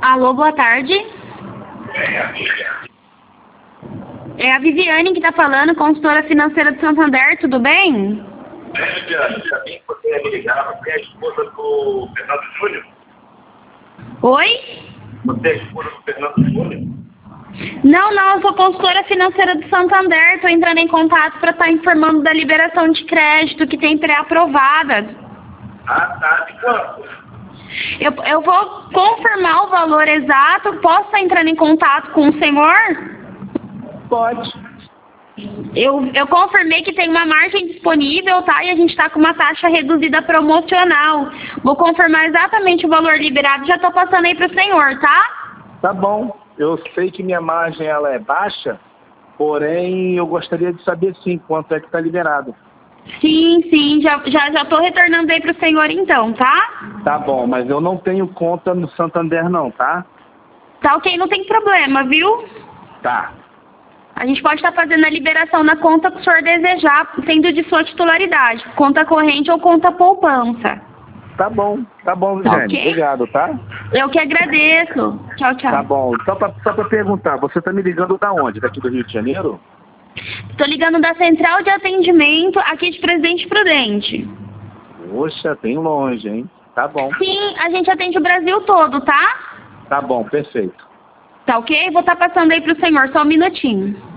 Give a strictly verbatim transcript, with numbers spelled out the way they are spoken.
Alô, boa tarde. É a Viviane que tá falando, consultora financeira do Santander, tudo bem? É, Viviane, já vim você me ligar, você é a esposa do Fernando Júnior? Oi? Você é a esposa do Fernando Júnior? Não, não, eu sou consultora financeira do Santander, estou entrando em contato para estar informando da liberação de crédito que tem pré-aprovada. Ah, tá, de quanto? Eu, eu vou confirmar o valor exato, posso estar entrando em contato com o senhor? Pode. Eu, eu confirmei que tem uma margem disponível, tá? E a gente está com uma taxa reduzida promocional. Vou confirmar exatamente o valor liberado, já estou passando aí para o senhor, tá? Tá bom. Eu sei que minha margem ela é baixa, porém eu gostaria de saber sim quanto é que está liberado. Sim, sim, já já já estou retornando aí para o senhor então, tá? Tá bom, mas eu não tenho conta no Santander não, tá? Tá ok, não tem problema, viu? Tá. A gente pode estar fazendo a liberação na conta que o senhor desejar, sendo de sua titularidade, conta corrente ou conta poupança. Tá bom, tá bom, Viviane. Ok. Obrigado, tá? Eu que agradeço. Tchau, tchau. Tá bom. Só pra, só pra perguntar, você tá me ligando da onde? Daqui do Rio de Janeiro? Estou ligando da Central de Atendimento aqui de Presidente Prudente. Poxa, bem longe, hein? Tá bom. Sim, a gente atende o Brasil todo, tá? Tá bom, perfeito. Tá ok? Vou estar passando aí pro senhor, só um minutinho.